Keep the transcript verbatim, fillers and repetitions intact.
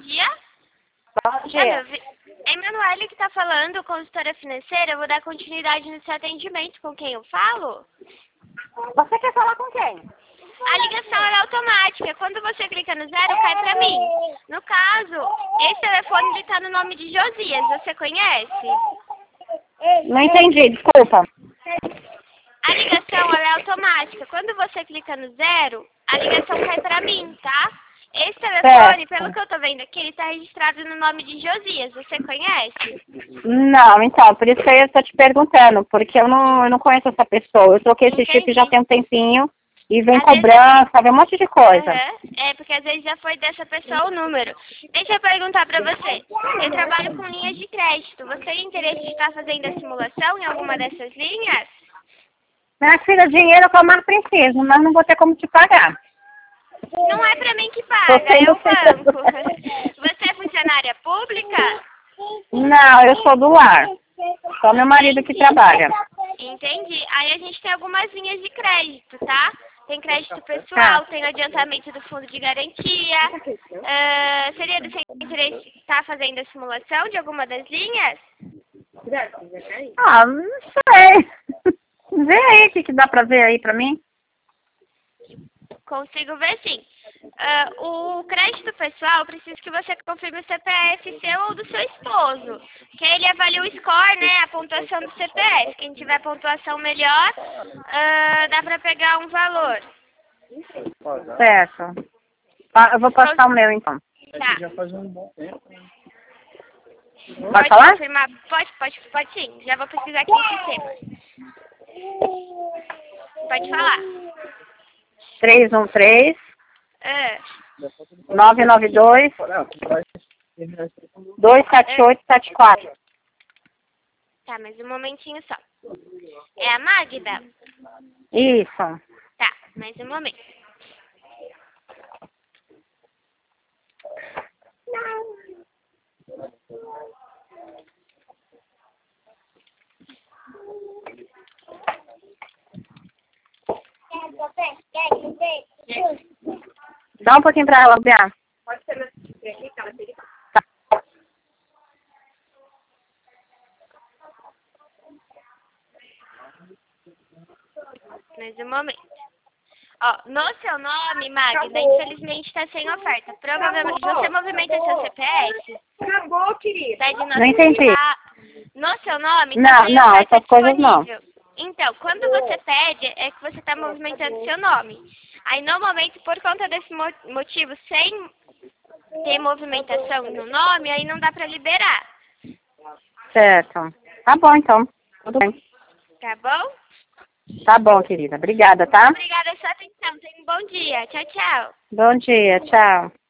dia. Bom dia. É Emanuele que está falando, consultora financeira. Eu vou dar continuidade no seu atendimento. Com quem eu falo? Você quer falar com quem? A ligação é automática. Quando você clica no zero, cai para mim. No caso, esse telefone está no nome de Josias. Você conhece? Não entendi, desculpa. A ligação ela é automática. Quando você clica no zero, a ligação cai para mim, tá? Esse telefone, Certo. pelo que eu tô vendo aqui, ele tá registrado no nome de Josias. Você conhece? Não, então, por isso que eu estou te perguntando, porque eu não, eu não conheço essa pessoa. Eu troquei esse chip Entendi. já tem um tempinho e vem Às vezes- cobrança, vem um monte de coisa. Aham. É, porque às vezes já foi dessa pessoa o número. Deixa eu perguntar pra você. Eu trabalho com linhas de crédito. Você tem interesse de estar fazendo a simulação em alguma dessas linhas? Minha filha, dinheiro que eu mais preciso, mas não vou ter como te pagar. Não é pra mim que Tô paga, é sendo o banco. Você é funcionária pública? Não, eu sou do lar. Só meu marido que trabalha. Entendi. Aí a gente tem algumas linhas de crédito, tá? Tem crédito pessoal, Tá. tem adiantamento do fundo de garantia. Ah, seria do seu interesse estar fazendo a simulação de alguma das linhas? Ah, não sei. Vê aí o que, que dá pra ver aí pra mim. Consigo ver sim. Ah, o crédito pessoal, preciso que você confirme o C P F seu ou do seu esposo. Que aí ele avalia o score, né? A pontuação do C P F. Quem tiver pontuação melhor, ah, dá pra pegar um valor. Certo. Pa- Eu vou passar o meu então. Tá. Pode Pode falar? confirmar? Pode, pode, pode sim. Já vou pesquisar aqui no sistema. Pode falar. três um três, Ah, nove nove dois, dois sete oito sete quatro. tá, mas um momentinho só. É a Magda? Isso. Tá, mais um momento. Dá um pouquinho pra ela, Bia. Tá. Mais um momento. Ó, no seu nome, Magda, infelizmente está sem oferta. Provavelmente você movimenta seu C P F? Acabou, querida. Pede Não entendi. notificar. No seu nome, tá Não, sem não, oferta essas coisas não. disponível. Então, quando você pede, é que você está movimentando seu nome. Aí, no momento, por conta desse mo- motivo, sem ter movimentação no nome, aí não dá para liberar. Certo. Tá bom então. Tudo bem. Tá bom? Tá bom, querida. Obrigada, tá? Obrigada pela sua atenção. Tenha um bom dia. Tchau, tchau. Bom dia, tchau.